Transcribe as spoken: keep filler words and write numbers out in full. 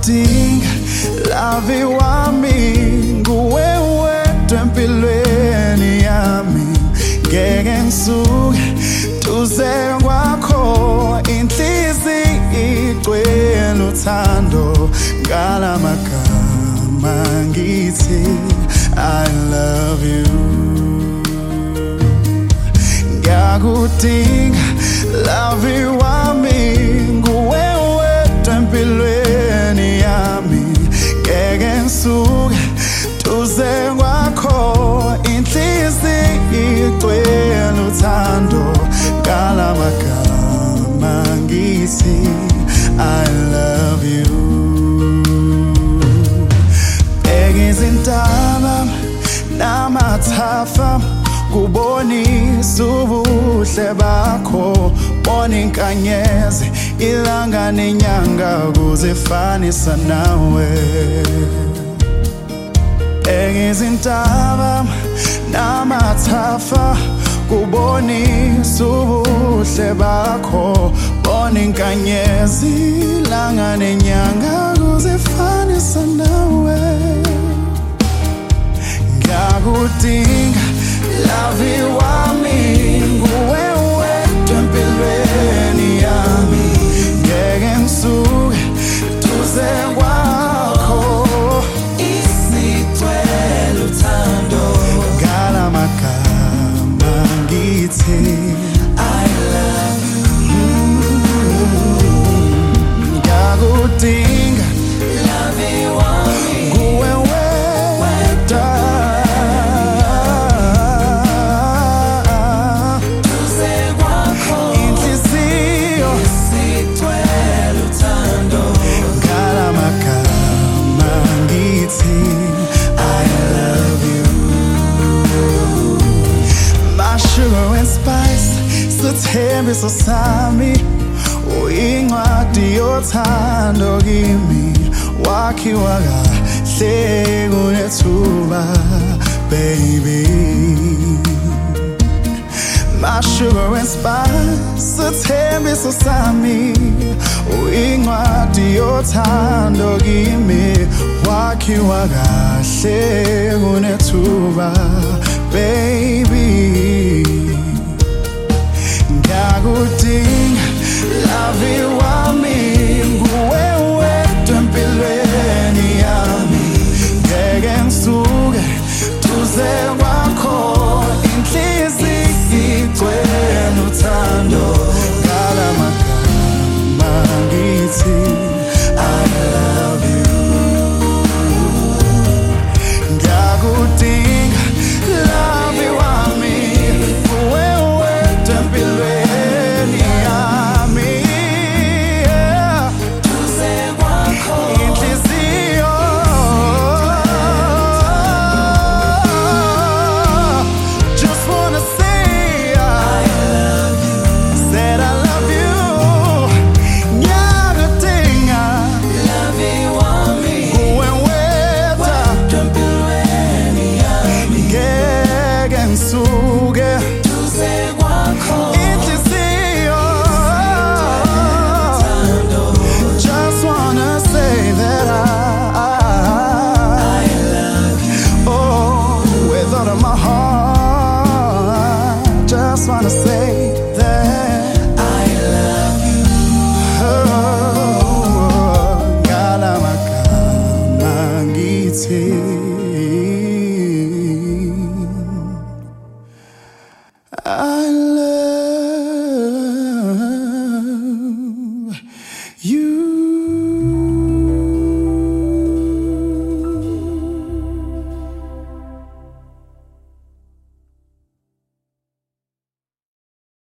ngiyakudinga love wami nguwe wedwa empilweni yami ngeke ngisuke duze kwakho inhliziyo igcwele uthando ngalamagama ngithi I love you ngiyakudinga love wami nguwe wedwa empilweni yami ngeke ngisuke duze kwakho inhliziyo igcwele uthando ngalamagama ngithi I love you Bekizintaba namathafa kubonisa ubuhle bakho bona inkanyezi ilanga nenyanga kuzifanisa nawe Bekizintaba namathafa kubonisa ubuhle bakho bona inkanyezi ilanga nenyanga kuzifanisa nawe ngiyakudinga love wami nguwe wedwa empilweni yami ngeke ngisuke duze kwakho isigcwele uthando ngalamagama ngithi I love you ngiyakudinga love wami nguwe wedwa Sithembiso sami uyincwadi yothando kimi wakhiwa kahle kunethuba baby My sugar and spice sithembiso sami uyincwadi yothando kimi wakhiwa kahle kunethuba baby ngiyakudinga love wami